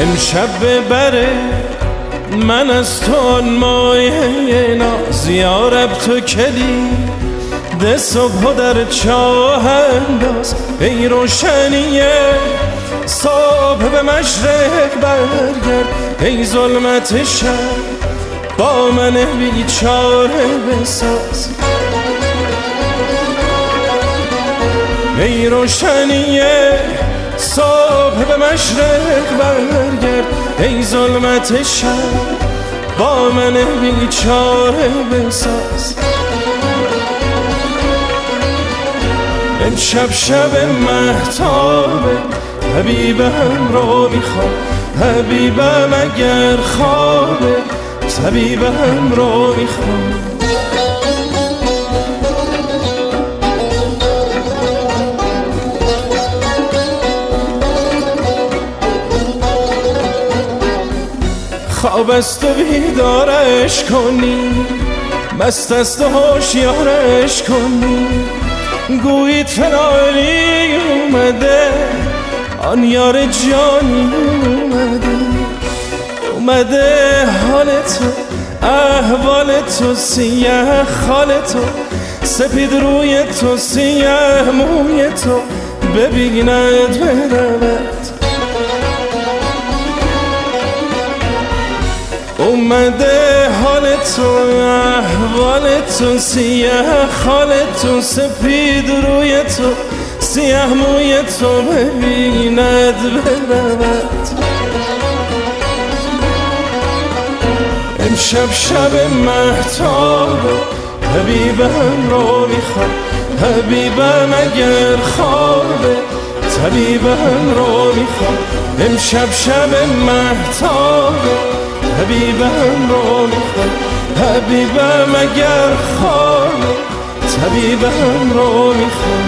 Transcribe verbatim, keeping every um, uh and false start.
امشب ببره من از تو آن مایه ناز، یارب تو کلی ده صبح در چاه انداز. ای روشنیه صبح به مشرق برگرد، ای ظلمت شب با من بیچاره بساز. ای روشنیه صبح به مشرق برگرد، ای ظلمت شب با من بیچاره بساز. امشب شب مهتابه، حبیبم رو میخوام، حبیبم اگر خوابه طبیبم رو میخوام. خواب است و بیدارش کنی، مست است و هوشیارش کنی. گویید فلانی اومده، آن یار جانی اومده. اومده حال تو، احوال تو، سیاه خال تو، سپید روی تو، سیاه موی تو، ببیند برود. اومده حال تو، احوال تو، سیاه خال تو، سپید روی تو، سیاه موی تو، ببیند برود. امشب شب مهتابه، حبیبم رو میخوام، حبیبم اگر خوابه طبیبم رو میخوام. امشب شب مهتابه، حبیبم رو میخوام، حبیبم اگر خوابه طبیبم رو میخوام.